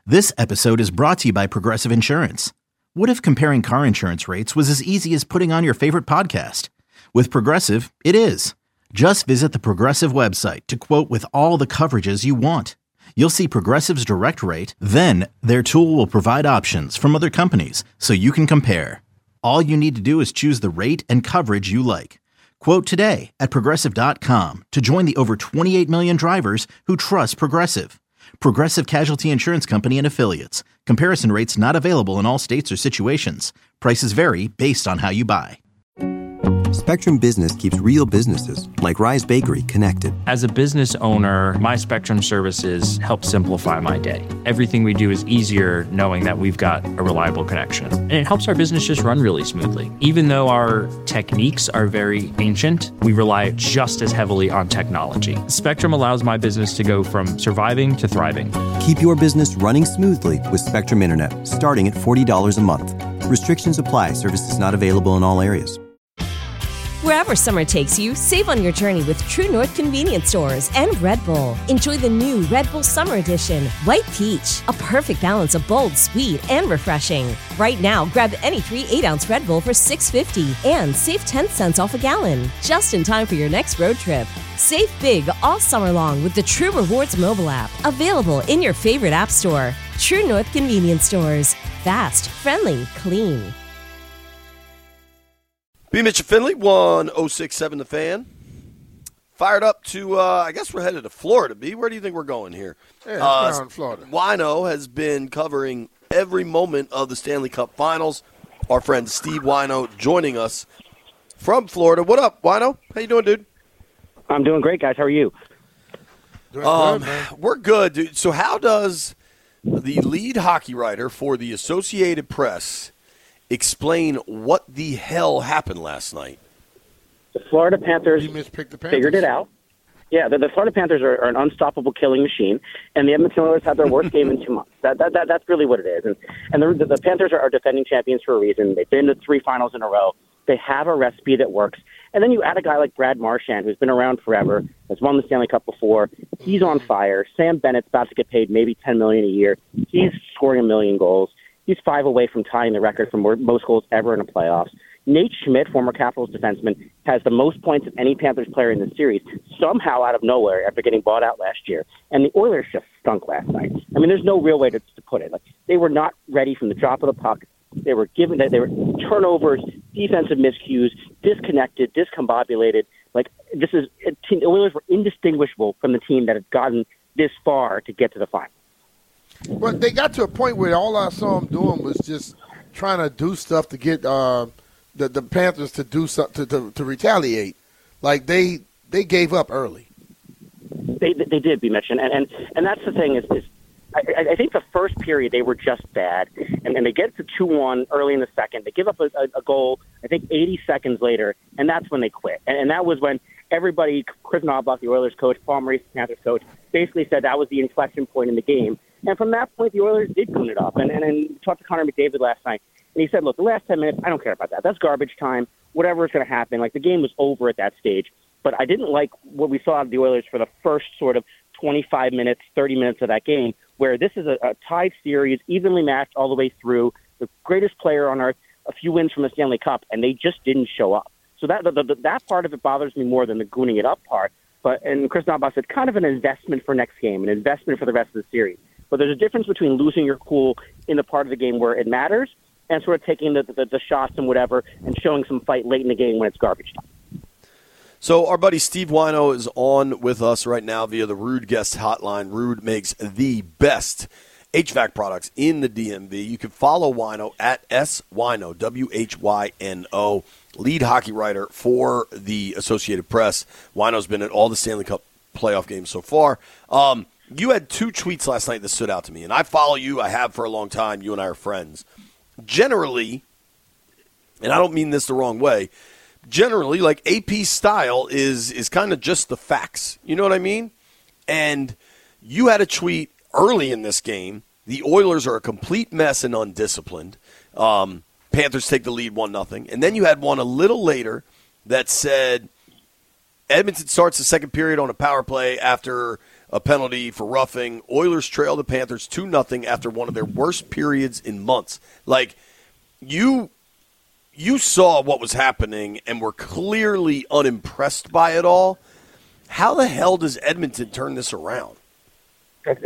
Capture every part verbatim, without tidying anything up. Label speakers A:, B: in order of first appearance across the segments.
A: This episode is brought to you by Progressive Insurance. What if comparing car insurance rates was as easy as putting on your favorite podcast? With Progressive, it is. Just visit the Progressive website to quote with all the coverages you want. You'll see Progressive's direct rate, then their tool will provide options from other companies so you can compare. All you need to do is choose the rate and coverage you like. Quote today at progressive dot com to join the over twenty-eight million drivers who trust Progressive. Progressive Casualty Insurance Company and Affiliates. Comparison rates not available in all states or situations. Prices vary based on how you buy.
B: Spectrum Business keeps real businesses, like Rise Bakery, connected.
C: As a business owner, my Spectrum services help simplify my day. Everything we do is easier knowing that we've got a reliable connection. And it helps our business just run really smoothly. Even though our techniques are very ancient, we rely just as heavily on technology. Spectrum allows my business to go from surviving to thriving.
B: Keep your business running smoothly with Spectrum Internet, starting at forty dollars a month. Restrictions apply. Services not available in all areas.
D: Wherever summer takes you, save on your journey with True North Convenience Stores and Red Bull. Enjoy the new Red Bull Summer Edition, White Peach, a perfect balance of bold, sweet, and refreshing. Right now, grab any three eight-ounce Red Bull for six fifty and save ten cents off a gallon, just in time for your next road trip. Save big all summer long with the True Rewards mobile app, available in your favorite app store. True North Convenience Stores. Fast, friendly, clean.
E: B. Mitch and Finley, one oh six point seven The Fan. Fired up to, uh, I guess we're headed to Florida, B. Where do you think we're going here?
F: Yeah,
E: uh,
F: down in Florida.
E: Wino has been covering every moment of the Stanley Cup Finals. Our friend Steve Wino joining us from Florida. What up, Wino? How you doing, dude?
G: I'm doing great, guys. How are you?
F: Doing
E: Um,
F: good, man.
E: we're good, dude. So how does the lead hockey writer for the Associated Press explain what the hell happened last night?
G: The Florida Panthers,
F: He mispicked the Panthers.
G: figured it out. Yeah, the, the Florida Panthers are, are an unstoppable killing machine, and the Edmonton Oilers had their worst game in two months. That, that, that That's really what it is. And, and the, the Panthers are, are defending champions for a reason. They've been to three finals in a row. They have a recipe that works. And then you add a guy like Brad Marchand, who's been around forever, has won the Stanley Cup before. He's on fire. Sam Bennett's about to get paid maybe ten million dollars a year. He's scoring a million goals. He's five away from tying the record for more, most goals ever in the playoffs. Nate Schmidt, former Capitals defenseman, has the most points of any Panthers player in the series, somehow out of nowhere after getting bought out last year. And the Oilers just stunk last night. I mean, there's no real way to, to put it. Like, they were not ready from the drop of the puck. They were given that they were turnovers, defensive miscues, disconnected, discombobulated. Like, this is the Oilers were indistinguishable from the team that had gotten this far to get to the final.
F: But they got to a point where all I saw them doing was just trying to do stuff to get uh, the the Panthers to do something to, to to retaliate. Like they they gave up early.
G: They they did, be mentioned, and and and that's the thing is, is I, I think the first period they were just bad, and then they get to two one early in the second. They give up a, a, a goal, I think eighty seconds later, and that's when they quit. And, and that was when everybody, Chris Knobloch, the Oilers coach, Paul Maurice, the Panthers coach, basically said that was the inflection point in the game. And from that point, the Oilers did clean it up. And, and, and talked to Connor McDavid last night, and he said, look, the last ten minutes, I don't care about that. That's garbage time. Whatever is going to happen. Like, the game was over at that stage. But I didn't like what we saw of the Oilers for the first sort of twenty-five minutes, thirty minutes of that game, where this is a, a tied series, evenly matched all the way through, the greatest player on earth, a few wins from the Stanley Cup, and they just didn't show up. So that the, the, that part of it bothers me more than the gooning it up part. But and Chris Knobloch said, kind of an investment for next game, an investment for the rest of the series. But there's a difference between losing your cool in the part of the game where it matters and sort of taking the, the, the shots and whatever and showing some fight late in the game when it's garbage time.
E: So our buddy Steve Wino is on with us right now via the Rude Guest Hotline. Rude makes the best H V A C products in the D M V. You can follow Wino at S Wino, W H Y N O, lead hockey writer for the Associated Press. Wino's been at all the Stanley Cup playoff games so far. Um, you had two tweets last night that stood out to me, and I follow you. I have for a long time. You and I are friends. Generally, and I don't mean this the wrong way, generally, like, A P's style is is kind of just the facts. You know what I mean? And you had a tweet early in this game. The Oilers are a complete mess and undisciplined. Um, Panthers take the lead one nothing. And then you had one a little later that said Edmonton starts the second period on a power play after a penalty for roughing. Oilers trail the Panthers two nothing after one of their worst periods in months. Like, you you saw what was happening and were clearly unimpressed by it all. How the hell does Edmonton turn this around?
G: That's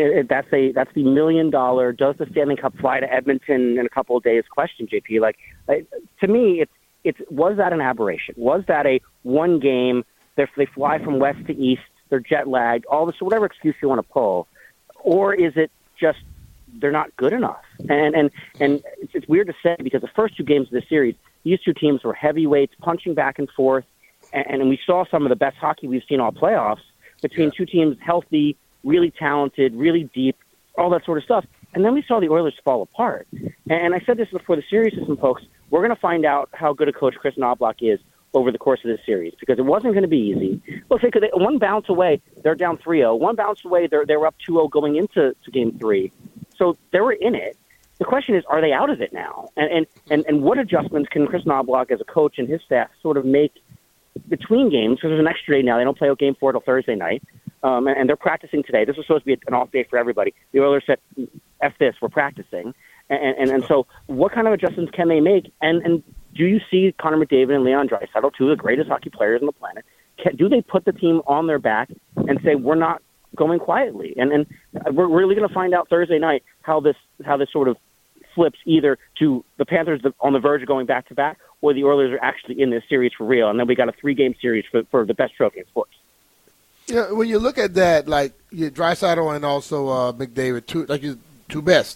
G: a that's the million dollar. Does the Stanley Cup fly to Edmonton in a couple of days? Question, J P. Like, to me, it's it's was that an aberration? Was that a one game? They they fly from west to east. They're jet lagged. All this, whatever excuse you want to pull, or is it just they're not good enough? And and and it's, it's weird to say because the first two games of the series, these two teams were heavyweights, punching back and forth, and, and we saw some of the best hockey we've seen all playoffs between yeah. two teams healthy, really talented, really deep, all that sort of stuff. And then we saw the Oilers fall apart. And I said this before the series to some folks, we're going to find out how good a coach Chris Knoblauch is over the course of this series because it wasn't going to be easy. Look, they could, one bounce away, they're down three oh. One bounce away, they're, they were up two oh going into to game three. So they were in it. The question is, are they out of it now? And, and, and, and what adjustments can Chris Knoblauch as a coach and his staff sort of make between games? Because there's an extra day now. They don't play out game four until Thursday night. Um, and, and they're practicing today. This was supposed to be an off day for everybody. The Oilers said, F this, we're practicing. And, and, and so what kind of adjustments can they make? And, and do you see Connor McDavid and Leon Draisaitl, two of the greatest hockey players on the planet, can, do they put the team on their back and say, we're not going quietly? And, and we're really going to find out Thursday night how this how this sort of flips either to the Panthers on the verge of going back-to-back or the Oilers are actually in this series for real. And then we got a three-game series for, for the best trophy in sports.
F: Yeah, when you look at that, like you Draisaitl and also uh, McDavid, two like your two best.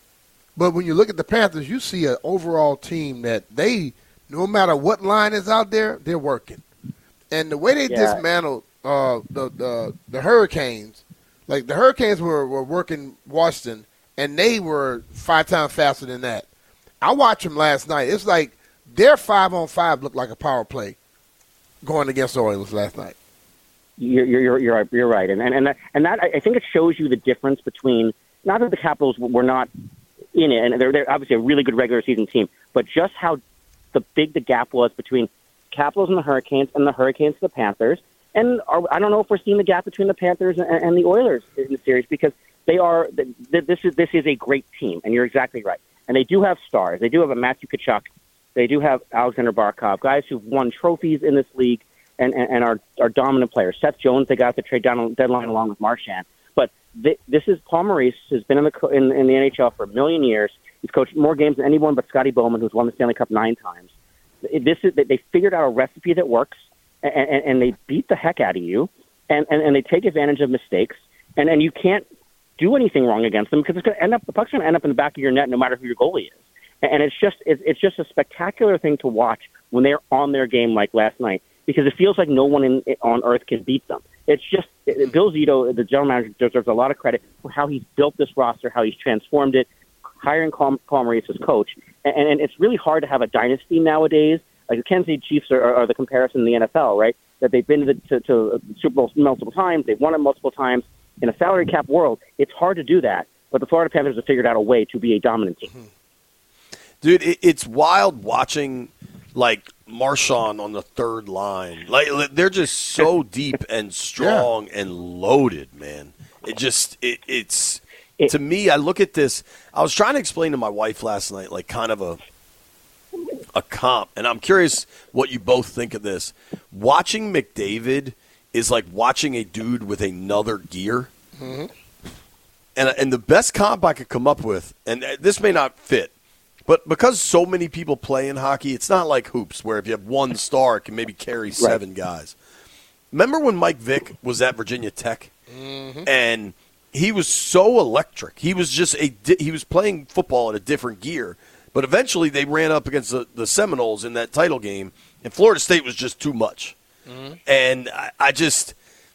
F: But when you look at the Panthers, you see an overall team that they, no matter what line is out there, they're working. And the way they
G: yeah.
F: dismantled uh, the, the the Hurricanes, like the Hurricanes were, were working Washington, and they were five times faster than that. I watched them last night. It's like their five on five looked like a power play going against the Oilers last night.
G: You're you're you're you're right, and and and that, and that I think it shows you the difference between not that the Capitals were not in it, and they're they're obviously a really good regular season team, but just how the big the gap was between Capitals and the Hurricanes and the Hurricanes and the Panthers, and are, I don't know if we're seeing the gap between the Panthers and, and the Oilers in the series because they are this is this is a great team, and you're exactly right, and they do have stars, they do have a Matthew Tkachuk, they do have Alexander Barkov, guys who've won trophies in this league. And, and, and our, our dominant players. Seth Jones, they got the trade down deadline along with Marchand. But th- this is Paul Maurice, who's been in the co- in, in the N H L for a million years. He's coached more games than anyone but Scotty Bowman, who's won the Stanley Cup nine times. This is they figured out a recipe that works, and, and, and they beat the heck out of you, and, and, and they take advantage of mistakes, and, and you can't do anything wrong against them because it's going to end up the puck's going to end up in the back of your net no matter who your goalie is. And it's just it's, it's just a spectacular thing to watch when they're on their game like last night. Because it feels like no one in, on earth can beat them. It's just it, Bill Zito, the general manager, deserves a lot of credit for how he's built this roster, how he's transformed it, hiring Paul Maurice as coach. And, and it's really hard to have a dynasty nowadays. Like the Kansas City Chiefs are, are the comparison in the N F L, right? That they've been to, the, to, to Super Bowl multiple times, they've won it multiple times. In a salary cap world, it's hard to do that. But the Florida Panthers have figured out a way to be a dominant team.
E: Dude, it, it's wild watching like Marchand on the third line. Like they're just so deep and strong yeah. and loaded, man. It just it, it's it, to me. I look at this. I was trying to explain to my wife last night, like kind of a a comp, and I'm curious what you both think of this. Watching McDavid is like watching a dude with another gear. Mm-hmm. And and the best comp I could come up with, and this may not fit. But because so many people play in hockey, it's not like hoops where if you have one star, it can maybe carry seven right. guys. Remember when Mike Vick was at Virginia Tech? Mm-hmm. And he was so electric. He was just a he was playing football in a different gear. But eventually they ran up against the, the Seminoles in that title game, and Florida State was just too much. Mm-hmm. And I, I just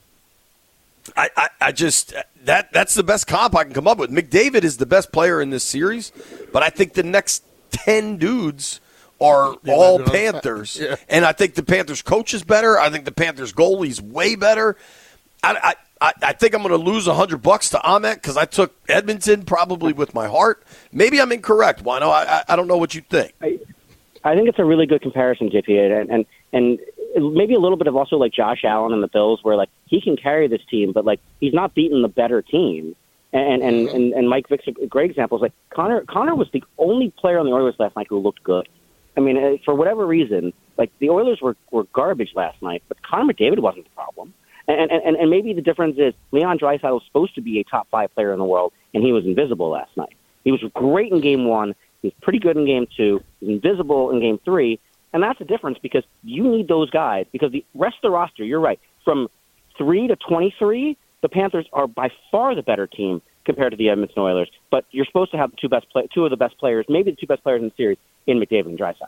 E: I, I, I just that that's the best comp I can come up with. McDavid is the best player in this series, but I think the next ten dudes are yeah, all Panthers, yeah. and I think the Panthers coach is better. I think the Panthers goalie's way better. I I, I think I'm going to lose a hundred bucks to Ahmet because I took Edmonton probably with my heart. Maybe I'm incorrect. Why no? I I don't know what you think.
G: I, I think it's a really good comparison, J P, and and and maybe a little bit of also like Josh Allen and the Bills, where like he can carry this team, but like he's not beating the better team. And and, and, and Mike Vick's a great example. Is like Connor Connor was the only player on the Oilers last night who looked good. I mean, for whatever reason, like the Oilers were, were garbage last night, but Connor McDavid wasn't the problem. And and, and maybe the difference is Leon Draisaitl was supposed to be a top five player in the world, and he was invisible last night. He was great in game one. He was pretty good in game two. He was invisible in game three. And that's the difference because you need those guys because the rest of the roster, you're right, from three to twenty-three, the Panthers are by far the better team compared to the Edmonton Oilers. But you're supposed to have the two best play- two of the best players, maybe the two best players in the series, in McDavid and Draisaitl.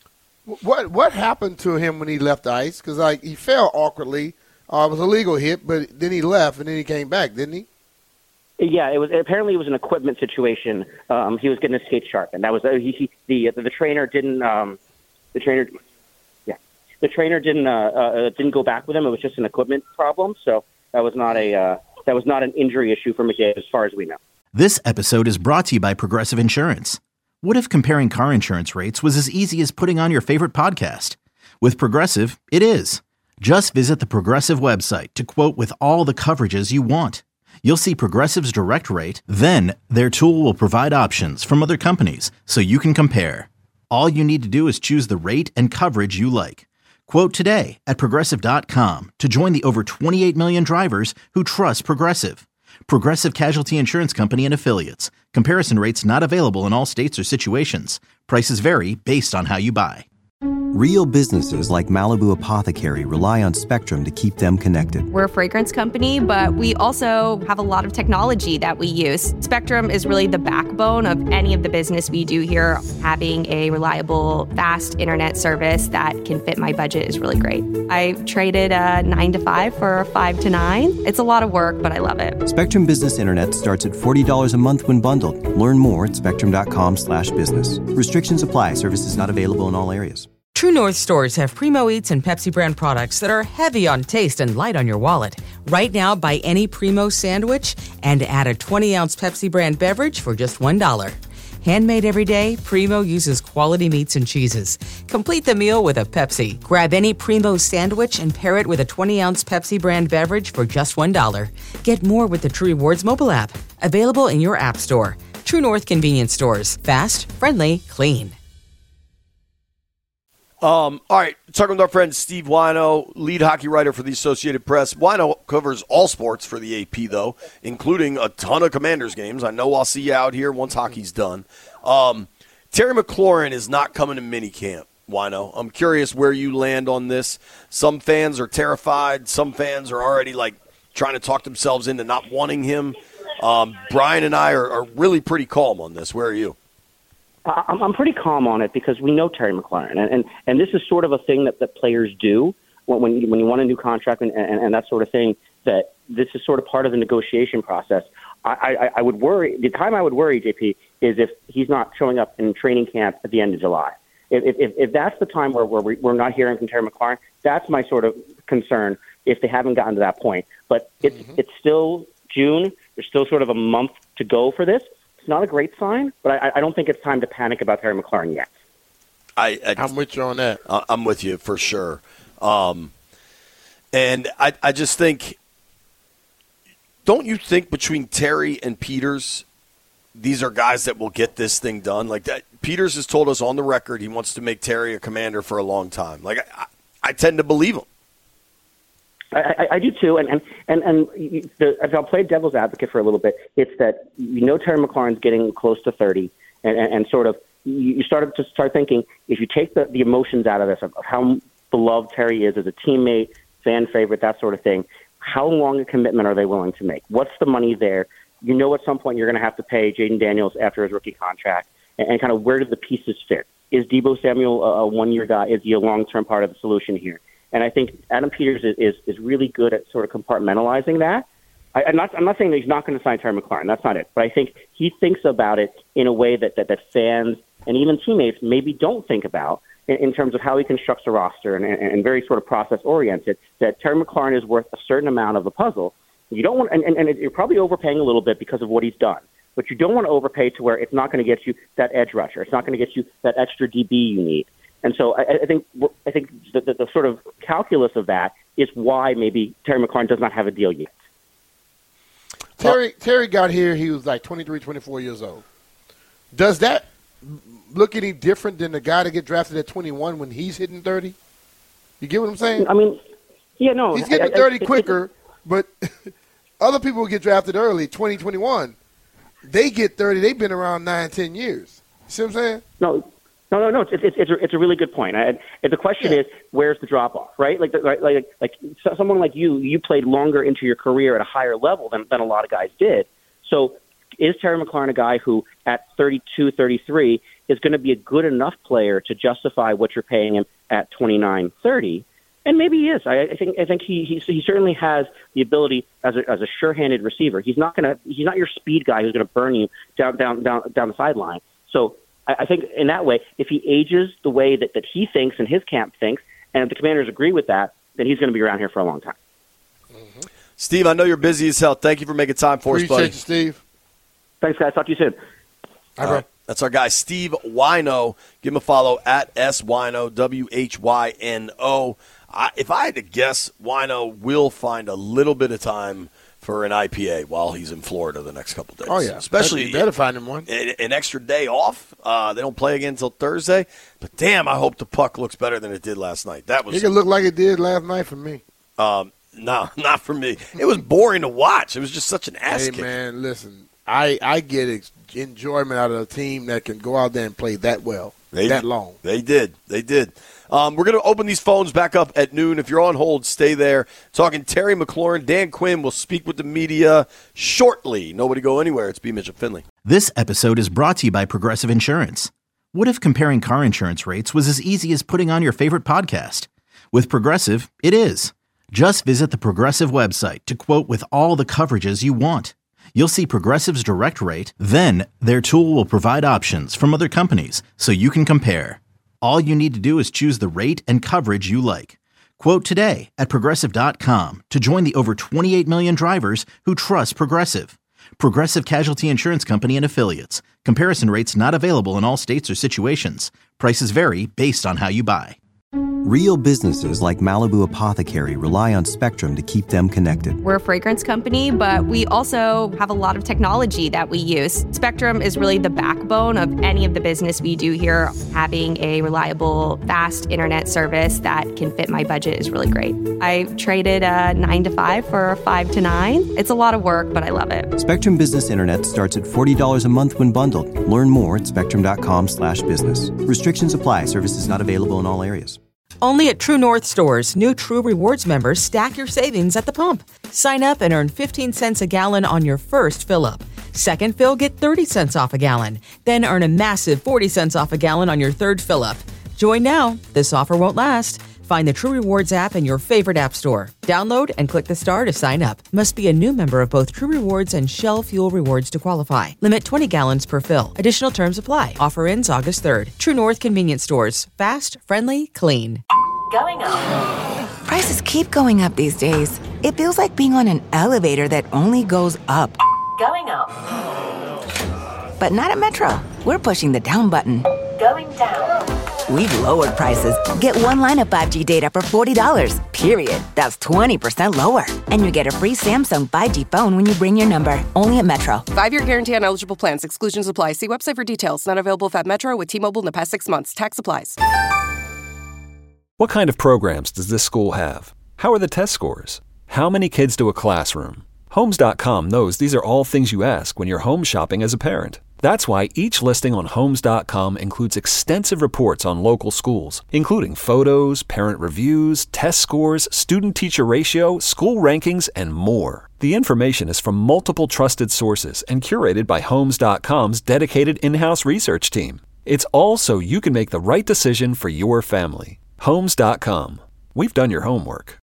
F: What what happened to him when he left the ice? Because like he fell awkwardly. Uh, it was a legal hit, but then he left and then he came back, didn't he?
G: Yeah, it was apparently it was an equipment situation. Um, he was getting his skates sharpened. That was uh, he, he, the the trainer didn't um, the trainer yeah the trainer didn't uh, uh, didn't go back with him. It was just an equipment problem. So that was not a uh, that was not an injury issue for McDavid as far as we know.
A: This episode is brought to you by Progressive Insurance. What if comparing car insurance rates was as easy as putting on your favorite podcast? With Progressive, it is. Just visit the Progressive website to quote with all the coverages you want. You'll see Progressive's direct rate, then their tool will provide options from other companies so you can compare. All you need to do is choose the rate and coverage you like. Quote today at Progressive dot com to join the over twenty-eight million drivers who trust Progressive. Progressive Casualty Insurance Company and Affiliates. Comparison rates not available in all states or situations. Prices vary based on how you buy.
B: Real businesses like Malibu Apothecary rely on Spectrum to keep them connected.
H: We're a fragrance company, but we also have a lot of technology that we use. Spectrum is really the backbone of any of the business we do here. Having a reliable, fast internet service that can fit my budget is really great. I traded a nine to five for a five to nine. It's a lot of work, but I love it.
B: Spectrum Business Internet starts at forty dollars a month when bundled. Learn more at spectrum.com slash business. Restrictions apply. Services not available in all areas.
I: True North stores have Primo Eats and Pepsi brand products that are heavy on taste and light on your wallet. Right now, buy any Primo sandwich and add a twenty-ounce Pepsi brand beverage for just one dollar. Handmade every day, Primo uses quality meats and cheeses. Complete the meal with a Pepsi. Grab any Primo sandwich and pair it with a twenty-ounce Pepsi brand beverage for just one dollar. Get more with the True Rewards mobile app. Available in your app store. True North convenience stores. Fast, friendly, clean.
E: Um, all right, talking with our friend Steve Wino, lead hockey writer for the Associated Press. Wino covers all sports for the A P, though, including a ton of Commanders games. I know I'll see you out here once hockey's done. Um, Terry McLaurin is not coming to minicamp, Wino. I'm curious where you land on this. Some fans are terrified. Some fans are already, like, trying to talk themselves into not wanting him. Um, Brian and I are, are really pretty calm on this. Where are you?
G: I'm pretty calm on it because we know Terry McLaurin, and, and, and this is sort of a thing that, that players do when when you, when you want a new contract and, and, and that sort of thing, that this is sort of part of the negotiation process. I, I, I would worry, the time I would worry, J P, is if he's not showing up in training camp at the end of July. If, if, if that's the time where, where we're not hearing from Terry McLaurin, that's my sort of concern if they haven't gotten to that point. But it's, mm-hmm. it's still June. There's still sort of a month to go for this. It's not a great sign, but I, I don't think it's time to panic about Terry McLaurin yet.
E: I, I,
F: I'm with you on that.
E: I'm with you for sure. Um, and I, I just think, don't you think between Terry and Peters, these are guys that will get this thing done? Like that, Peters has told us on the record he wants to make Terry a Commander for a long time. Like I, I tend to believe him.
G: I, I do too, and and and, and the, if I'll play devil's advocate for a little bit, it's that you know Terry McLaurin's getting close to thirty, and, and, and sort of you start to start thinking if you take the, the emotions out of this of, of how beloved Terry is as a teammate, fan favorite, that sort of thing. How long a commitment are they willing to make? What's the money there? You know, at some point you're going to have to pay Jaden Daniels after his rookie contract, and, and kind of where do the pieces fit? Is Deebo Samuel a, a one-year guy? Is he a long-term part of the solution here? And I think Adam Peters is, is, is really good at sort of compartmentalizing that. I, I'm not I'm not saying that he's not going to sign Terry McLaurin. That's not it. But I think he thinks about it in a way that, that, that fans and even teammates maybe don't think about in, in terms of how he constructs a roster and, and, and very sort of process-oriented, that Terry McLaurin is worth a certain amount of the puzzle. You don't want, and, and, and you're probably overpaying a little bit because of what he's done. But you don't want to overpay to where it's not going to get you that edge rusher. It's not going to get you that extra D B you need. And so I, I think I think the, the, the sort of calculus of that is why maybe Terry McLaurin does not have a deal yet.
F: Terry Terry got here, he was like twenty-three, twenty-four years old. Does that look any different than the guy that get drafted at twenty-one when he's hitting thirty? You get what I'm saying?
G: I mean, yeah, no.
F: He's getting
G: I,
F: to thirty
G: I,
F: quicker, but other people get drafted early, twenty, twenty-one. They get thirty, they've been around nine, ten years. See what I'm saying?
G: No. No, no, no. It's it's it's a, it's a really good point. I, and the question yeah. is, where's the drop off, right? Like, like, like, like someone like you, you played longer into your career at a higher level than, than a lot of guys did. So, is Terry McLaurin a guy who, at thirty-two, thirty-three, is going to be a good enough player to justify what you're paying him at twenty-nine, thirty? And maybe he is. I, I think I think he, he he certainly has the ability as a as a sure-handed receiver. He's not going to he's not your speed guy who's going to burn you down down down down the sideline. So. I think in that way, if he ages the way that, that he thinks and his camp thinks, and if the Commanders agree with that, then he's going to be around here for a long time.
E: Mm-hmm. Steve, I know you're busy as hell. Thank you for making time for
F: Appreciate
E: us, buddy.
F: You, Steve.
G: Thanks, guys. Talk to you soon.
F: All right.
E: That's our guy, Steve Whyno. Give him a follow at S Whyno, W H Y N O. I, if I had to guess, Whyno will find a little bit of time for an I P A while he's in Florida the next couple days.
F: Oh, yeah.
E: Especially
F: you better find him one.
E: An, an extra day off. Uh, they don't play again until Thursday. But, damn, I hope the puck looks better than it did last night. That was.
F: It could look like it did last night for me.
E: Um, no, not for me. It was boring to watch. It was just such an ass
F: hey,
E: kick.
F: man, listen. I, I get ex- enjoyment out of a team that can go out there and play that well,
E: they,
F: that long.
E: They did. They did. Um, we're going to open these phones back up at noon. If you're on hold, stay there. Talking Terry McLaurin. Dan Quinn will speak with the media shortly. Nobody go anywhere. It's B. Mitchell Finley.
A: This episode is brought to you by Progressive Insurance. What if comparing car insurance rates was as easy as putting on your favorite podcast? With Progressive, it is. Just visit the Progressive website to quote with all the coverages you want. You'll see Progressive's direct rate, then their tool will provide options from other companies so you can compare. All you need to do is choose the rate and coverage you like. Quote today at Progressive dot com to join the over twenty-eight million drivers who trust Progressive. Progressive Casualty Insurance Company and Affiliates. Comparison rates not available in all states or situations. Prices vary based on how you buy.
B: Real businesses like Malibu Apothecary rely on Spectrum to keep them connected.
H: We're a fragrance company, but we also have a lot of technology that we use. Spectrum is really the backbone of any of the business we do here. Having a reliable, fast internet service that can fit my budget is really great. I traded a nine to five for a five to nine. It's a lot of work, but I love it.
B: Spectrum Business Internet starts at forty dollars a month when bundled. Learn more at spectrum.com slash business. Restrictions apply. Services not available in all areas.
I: Only at True North stores, new True Rewards members stack your savings at the pump. Sign up and earn fifteen cents a gallon on your first fill-up. Second fill, get thirty cents off a gallon. Then earn a massive forty cents off a gallon on your third fill-up. Join now. This offer won't last. Find the True Rewards app in your favorite app store. Download and click the star to sign up. Must be a new member of both True Rewards and Shell Fuel Rewards to qualify. Limit twenty gallons per fill. Additional terms apply. Offer ends August third. True North Convenience Stores. Fast, friendly, clean.
J: Going up. Prices keep going up these days. It feels like being on an elevator that only goes up. Going up. But not at Metro. We're pushing the down button. Going down. We've lowered prices. Get one line of five G data for forty dollars, period. That's twenty percent lower. And you get a free Samsung five G phone when you bring your number. Only at Metro.
K: Five-year guarantee on eligible plans. Exclusions apply. See website for details. Not available at Metro with T-Mobile in the past six months. Tax applies.
L: What kind of programs does this school have? How are the test scores? How many kids do a classroom? Homes dot com knows these are all things you ask when you're home shopping as a parent. That's why each listing on Homes dot com includes extensive reports on local schools, including photos, parent reviews, test scores, student-teacher ratio, school rankings, and more. The information is from multiple trusted sources and curated by Homes dot com's dedicated in-house research team. It's all so you can make the right decision for your family. Homes dot com. We've done your homework.